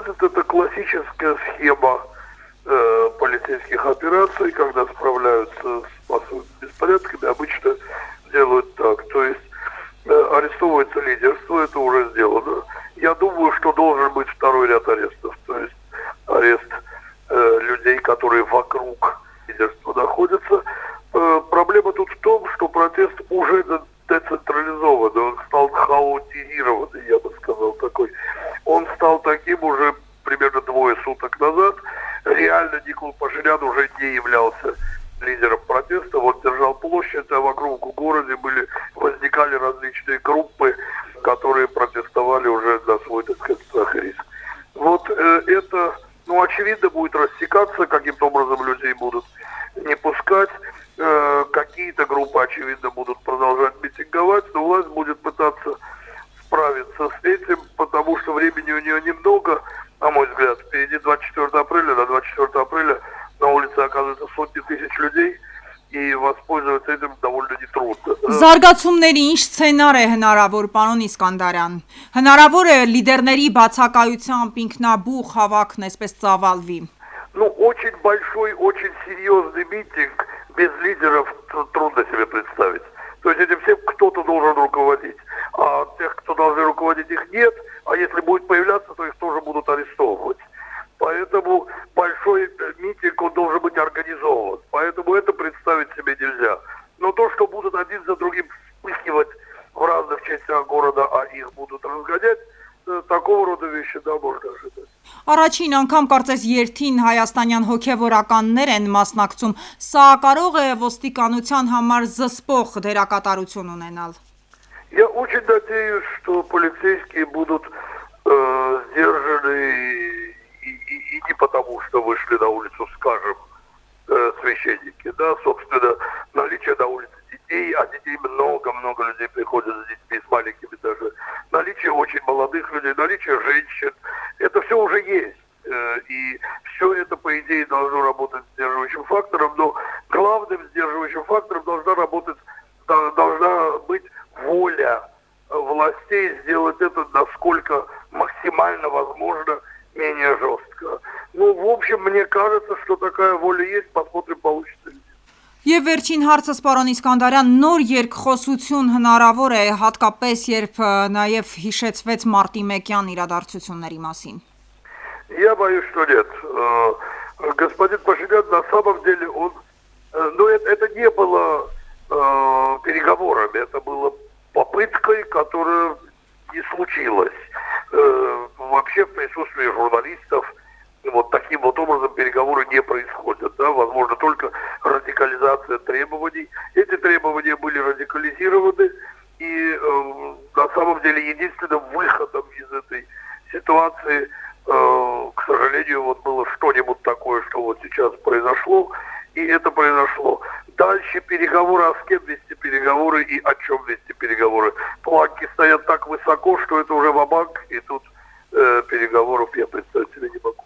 происходит, это классическая схема полицейских операций, когда справляются с массовыми беспорядками, обычно делают так. То есть арестовывается лидерство, это уже сделано. Я думаю, что должен быть второй ряд арестов, то есть арест людей, которые вокруг лидерства находятся. Проблема тут в том, что протест уже децентрализованный, он стал хаотизированный, я бы сказал, такой. Он стал таким уже примерно 2 суток назад. Реально Никол Пашинян уже не являлся лидером протеста. Он держал площадь, а вокруг в городе возникали различные группы, которые протестовали уже на свой, так сказать, страх и риск. Вот это, очевидно, будет рассекаться, каким-то образом людей будут не пускать. Какие-то группы, очевидно, будут продолжать митинговать, но власть будет пытаться справиться с этим, потому что времени у нее немного, на мой взгляд. Впереди 24 апреля, на 24 апреля на улице оказывается сотни тысяч людей, и воспользоваться этим довольно нетрудно. Զարգացումների ինչ սցենար է հնարավոր, պարոն Իսկանդարյան։ Հնարավոր է լիդերների բացակայությամբ ինքնաբուխ հավաքն այսպես ծավալվի։ Очень большой, очень серьезный митинг без лидеров трудно себе представить. То есть этим всем кто-то должен руководить. А тех, кто должны руководить, их нет. А если будет появляться, то их тоже будут арестовывать. Поэтому большой митинг, он должен быть организован. Поэтому это представить себе нельзя. Но то, что будут один за другим вспыхивать в разных частях города, а их будут разгонять, такого рода вещи, да, можно ожидать. Առաջին անգամ կարծես երթին հայաստանյան հոգևորականներ են մասնակցում, սա կարող է ոստիկանության համար զսպող դերակատարություն ունենալ։ Я очень надеюсь, что полицейские будут сдержаны и не потому, что вышли на улицу, скажем, священники, да, собственно, наличие на улице детей, а детей много людей приходят с детьми, с маленькими даже, наличие очень молодых людей, наличие женщин, это все уже есть. И все это, по идее, должно работать сдерживающим фактором, но главным сдерживающим фактором должна быть воля властей сделать это насколько максимально возможно менее жестко. В общем, мне кажется, что такая воля есть, посмотрим, получится ли. Եվ վերջին հարցս, պարոն Իսկանդարյան, նոր երկխոսություն հնարավոր է, հատկապես երբ նաև հիշեցվեց մարտի 1-յան իրադարձությունների մասին։ Я боюсь, что нет. Господин Пашинян, на самом деле, это не было переговорами, это было попыткой, которая не случилась. Вообще, в присутствии журналистов, вот таким вот образом переговоры не происходят. Да? Возможно, только радикализация требований. Эти требования были радикализированы, и на самом деле единственным выходом из этой ситуации, к сожалению, вот было что-нибудь такое, что вот сейчас произошло, и это произошло. Дальше переговоры, а с кем вести переговоры и о чем вести переговоры. Планки стоят так высоко, что это уже ва-банк, и тут переговоров я представить себе не могу.